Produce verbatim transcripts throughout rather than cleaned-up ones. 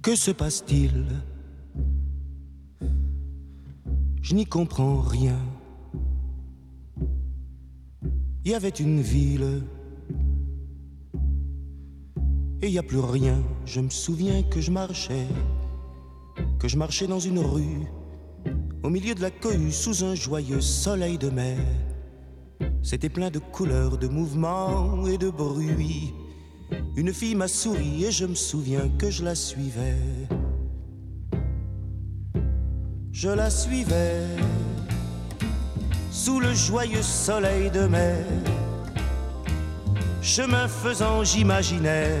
Que se passe-t-il? Je n'y comprends rien. Il y avait une ville et il n'y a plus rien. Je me souviens que je marchais, que je marchais dans une rue, au milieu de la cohue, sous un joyeux soleil de mer. C'était plein de couleurs, de mouvements et de bruit. Une fille m'a souri et je me souviens que je la suivais. Je la suivais sous le joyeux soleil de mer. Chemin faisant, j'imaginais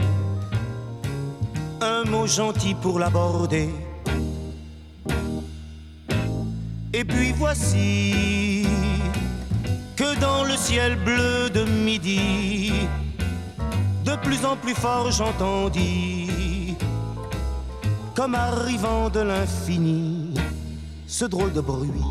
un mot gentil pour l'aborder. Et puis voici que dans le ciel bleu de midi, de plus en plus fort j'entendis, comme arrivant de l'infini, ce drôle de bruit.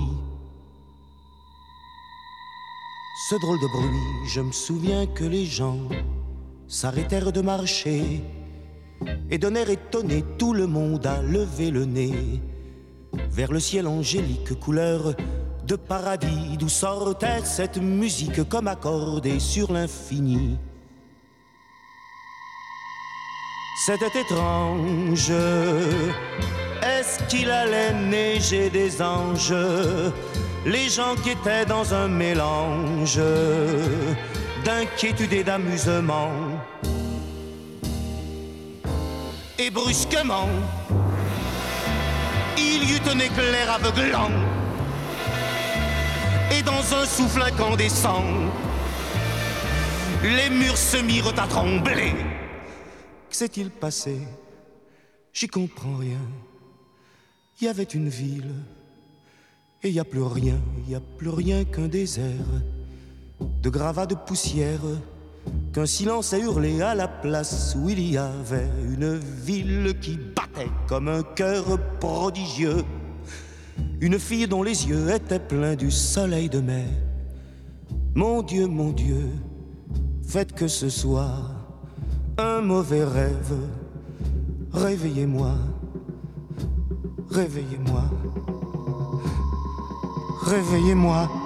Ce drôle de bruit, je me souviens que les gens s'arrêtèrent de marcher et d'un air étonné, tout le monde a levé le nez vers le ciel angélique, couleur de paradis, d'où sortait cette musique comme accordée sur l'infini. C'était étrange. Est-ce qu'il allait neiger des anges? Les gens qui étaient dans un mélange d'inquiétude et d'amusement. Et brusquement, il y eut un éclair aveuglant. Et dans un souffle incandescent, les murs se mirent à trembler. Que s'est-il passé? J'y comprends rien. Il y avait une ville et il n'y a plus rien, il n'y a plus rien qu'un désert de gravats de poussière, qu'un silence a hurlé à la place où il y avait une ville qui battait comme un cœur prodigieux, une fille dont les yeux étaient pleins du soleil de mai. Mon Dieu, mon Dieu, faites que ce soit un mauvais rêve. Réveillez-moi, réveillez-moi, réveillez-moi.